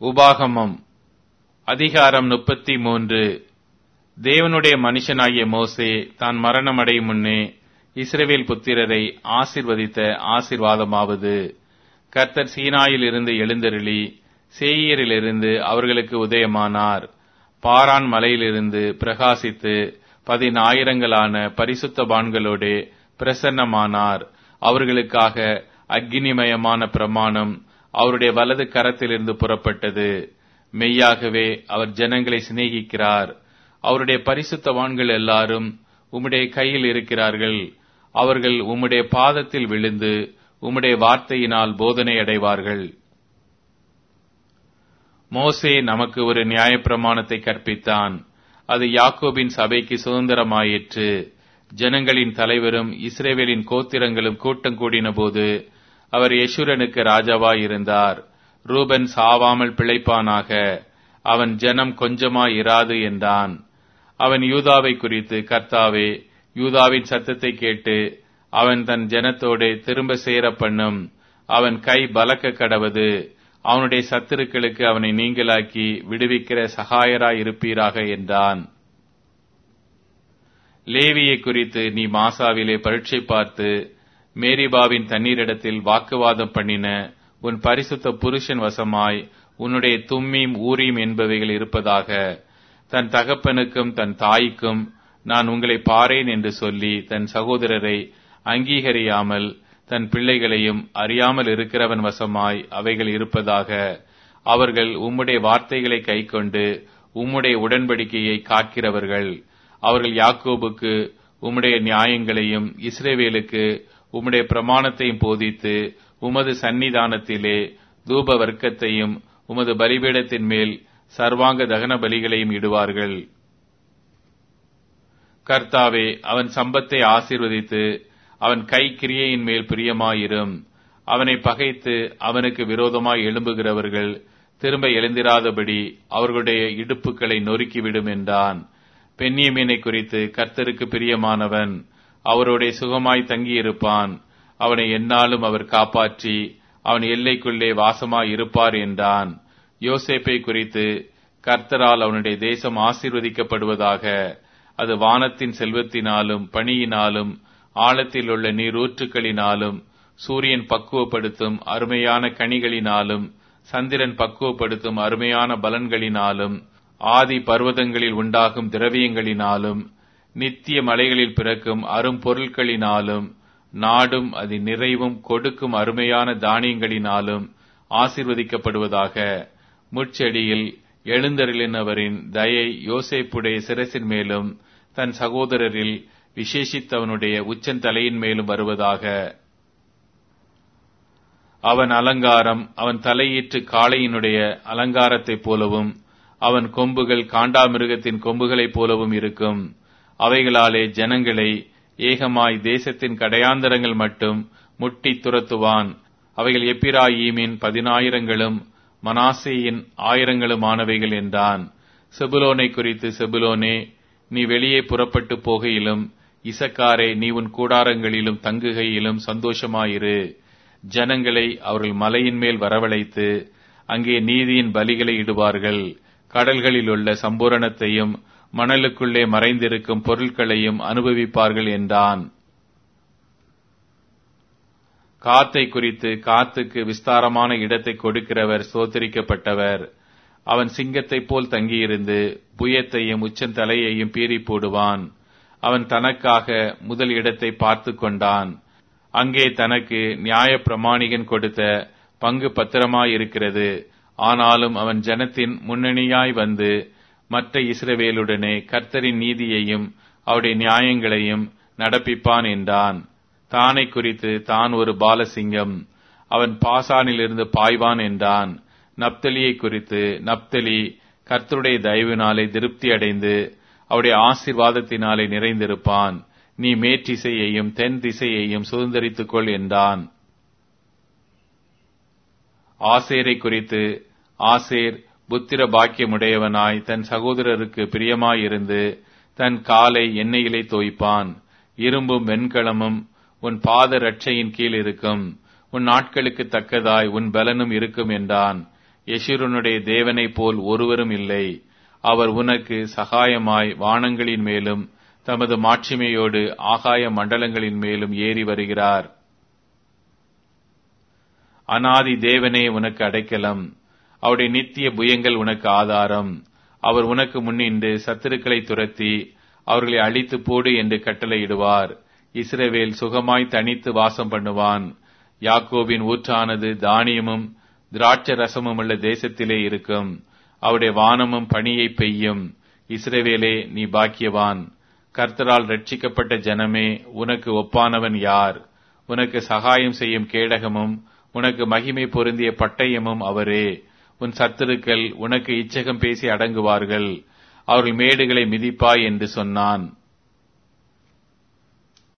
உபாகமம் அதிகாரம் 33. தேவனுடைய மனுஷனாகிய மோசே தான் மரணமடையும் முன்னே இஸ்ரவேல் புத்திரரை ஆசீர்வதித்த ஆசீர்வாதமாவது, கர்த்தர் சீனாயில் இருந்து எழுந்தருளி சேயீரிலிருந்து அவர்களுக்கு உதயமானார். பாரான் மலையிலிருந்து பிரகாசித்து 10,000 பரிசுத்தவான்களோடே பிரசன்னமானார். அவர்களுக்காக அக்கினிமயமான பிரமாணம் அவருடைய வலது கரத்திலிருந்து புறப்பட்டது. மெய்யாகவே அவர் ஜனங்களை சிநேகிக்கிறார். அவருடைய பரிசுத்தவான்கள் எல்லாரும் உம்முடைய கையில் இருக்கிறார்கள். அவர்கள் உம்முடைய பாதத்தில் விழுந்து உம்முடைய வார்த்தையினால் போதனை அடைவார்கள். மோசே நமக்கு ஒரு நியாயப்பிரமாணத்தை கற்பித்தான். அது யாக்கோபின் சபைக்கு சுதந்திரமாயிற்று. ஜனங்களின் தலைவரும் இஸ்ரவேலின் கோத்திரங்களும் கூட்டம் கூடின போது அவர் யெஷுரனுக்கு ராஜாவாயிருந்தார். ரூபன் சாவாமல் பிழைப்பானாக, அவன் ஜனம் கொஞ்சமாய் இராது என்றான். அவன் யூதாவை குறித்து, கர்த்தாவே, யூதாவின் சத்தத்தை கேட்டு அவன் தன் ஜனத்தோடு திரும்ப சேர பண்ணும். அவன் கை பலக்க கடவது. அவனுடைய சத்துருக்களுக்கு அவனை நீங்களாக்கி விடுவிக்கிற சகாயராய் இருப்பீராக என்றான். லேவியை குறித்து நீ மாசாவிலே பரீட்சை பார்த்து மேரிபாவின் தண்ணீரிடத்தில் வாக்குவாதம் பண்ணின உன் பரிசுத்த புருஷன் வசமாய் உன்னுடைய தும்மீம் ஊரீம் என்பவைகள் இருப்பதாக. தன் தகப்பனுக்கும் தன் தாய்க்கும் நான் உங்களை பாரேன் என்று சொல்லி தன் சகோதரரை அங்கீகரியாமல் தன் பிள்ளைகளையும் அறியாமல் இருக்கிறவன் வசமாய் அவைகள் இருப்பதாக. அவர்கள் உம்முடைய வார்த்தைகளை கைக்கொண்டு உம்முடைய உடன்படிக்கையை காக்கிறவர்கள். அவர்கள் யாக்கோபுக்கு உம்முடைய நியாயங்களையும் இஸ்ரவேலுக்கு உம்முடைய பிரமாணத்தையும் போதித்து உமது சந்நிதானத்திலே தூப வர்க்கத்தையும் உமது பலிபீடத்தின் மேல் சர்வாங்க தகன பலிகளையும் இடுவார்கள். கர்த்தாவே, அவன் சம்பத்தை ஆசீர்வதித்து அவன் கை கிரியையின் மேல் பிரியமாயிரும். அவனை பகைத்து அவனுக்கு விரோதமாய் எழும்புகிறவர்கள் திரும்ப எழுந்திராதபடி அவர்களுடைய இடுப்புகளை நொறுக்கிவிடும் என்றான். பென்யமீனை குறித்து கர்த்தருக்கு பிரியமானவன் அவருடைய சுகமாய் தங்கியிருப்பான். அவனை எந்நாளும் அவர் காப்பாற்றி அவன் எல்லைக்குள்ளே வாசமாய் இருப்பார் என்றான். யோசேப்பை குறித்து, கர்த்தரால் அவனுடைய தேசம் ஆசீர்வதிக்கப்படுவதாக. அது வானத்தின் செல்வத்தினாலும் பனியினாலும் ஆழத்தில் உள்ள நீரூற்றுக்களினாலும் சூரியன் பக்குவப்படுத்தும் அருமையான கனிகளினாலும் சந்திரன் பக்குவப்படுத்தும் அருமையான பலன்களினாலும் ஆதி பர்வதங்களில் உண்டாகும் திரவியங்களினாலும் நித்திய மலைகளில் பிறக்கும் அரும்பொருட்களினாலும் நாடும் அதன் நிறைவும் கொடுக்கும் அருமையான தானியங்களினாலும் ஆசீர்வதிக்கப்படுவதாக. முட்செடியில் எழுந்தருளினவரின் தயை யோசேப்புடைய சிரசின் மேலும் தன் சகோதரரில் விசேஷித்தவனுடைய உச்சந்தலையின் மேலும் வருவதாக. அவன் அலங்காரம் அவன் தலையீற்று காளையினுடைய அலங்காரத்தைப் போலவும் அவன் கொம்புகள் காண்டாமிருகத்தின் கொம்புகளைப் போலவும் இருக்கும். அவைகளாலே ஜனங்களை ஏகமாய் தேசத்தின் கடையாந்தரங்கள் மட்டும் முட்டி துரத்துவான். அவைகள் எப்பிராயீமின் 10,000 மனாசேயின் 1000 என்றான். செபுலோனை குறித்து, செபுலோனே, நீ வெளியே புறப்பட்டு போகையிலும் இசக்காரே, நீ உன் கூடாரங்களிலும் தங்குகையிலும் சந்தோஷமாயிரு. ஜனங்களை அவர்கள் மலையின் மேல் வரவழைத்து அங்கே நீதியின் பலிகளை இடுவார்கள். கடல்களில் உள்ள சம்பூரணத்தையும் மணலுக்குள்ளே மறைந்திருக்கும் பொருட்களையும் அனுபவிப்பார்கள் என்றான். காத்தை குறித்து, காத்துக்கு விஸ்தாரமான இடத்தை கொடுக்கிறவர் ஸ்தோத்திரிக்கப்பட்டவர். அவன் சிங்கத்தைப் போல் தங்கியிருந்து புயத்தையும் உச்சந்தலையையும் பீறி போடுவான். அவன் தனக்காக முதல் இடத்தை பார்த்து கொண்டான். அங்கே தனக்கு நியாய பிரமாணிகன் கொடுத்த பங்கு பத்திரமாயிருக்கிறது. ஆனாலும் அவன் ஜனத்தின் முன்னணியாய் வந்து மற்ற இஸ்ரவேலுடனே கர்த்தரின் நீதியையும் அவருடைய நியாயங்களையும் நடப்பிப்பான் என்றான். தானை குறித்து, தான் ஒரு பாலசிங்கம், அவன் பாசானிலிருந்து பாய்வான் என்றான். நப்தலியை குறித்து, நப்தலி கர்த்தருடைய தயவினாலே திருப்தி அடைந்து அவருடைய ஆசீர்வாதத்தினாலே நிறைந்திருப்பான். நீ மேற்றிசையையும் தென் திசையையும் சுதந்தரித்துக் கொள் என்றான். ஆசேரை குறித்து, ஆசேர் புத்திர பாக்கியமுடையவனாய் தன் சகோதரருக்கு பிரியமாயிருந்து தன் காலை எண்ணெயிலே தோய்ப்பான். இரும்பும் வெண்கலமும் உன் பாத ரட்சையின் கீழ் இருக்கும். உன் நாட்களுக்கு தக்கதாய் உன் பலனும் இருக்கும் என்றான். யெஷுரனுடைய தேவனைப் போல் ஒருவரும் இல்லை. அவர் உனக்கு சகாயமாய் வானங்களின் மேலும் தமது மாட்சிமையோடு ஆகாய மண்டலங்களின் மேலும் ஏறி வருகிறார். அநாதி தேவனே உனக்கு அடைக்கலம், அவருடைய நித்திய புயங்கள் உனக்கு ஆதாரம். அவர் உனக்கு முன்னின்று சத்துருக்களை துரத்தி அவர்களை அழித்து போடு என்று கட்டளையிடுவார். இஸ்ரவேல் சுகமாய் தனித்து வாசம் பண்ணுவான். யாக்கோபின் ஊற்றானது தானியமும் திராட்சை ரசமும் உள்ள தேசத்திலே இருக்கும். அவருடைய வானமும் பனியை பெய்யும். இஸ்ரவேலே, நீ பாக்கியவான். கர்த்தரால் ரட்சிக்கப்பட்ட ஜனமே, உனக்கு ஒப்பானவன் யார்? உனக்கு சகாயம் செய்யும் கேடகமும் உனக்கு மகிமை பொருந்திய பட்டயமும் அவரே. உன் சத்துருக்கள் உனக்கு இச்சகம் பேசி அடங்குவார்கள். அவர்கள் மேடுகளை மிதிப்பாய் என்று சொன்னான்.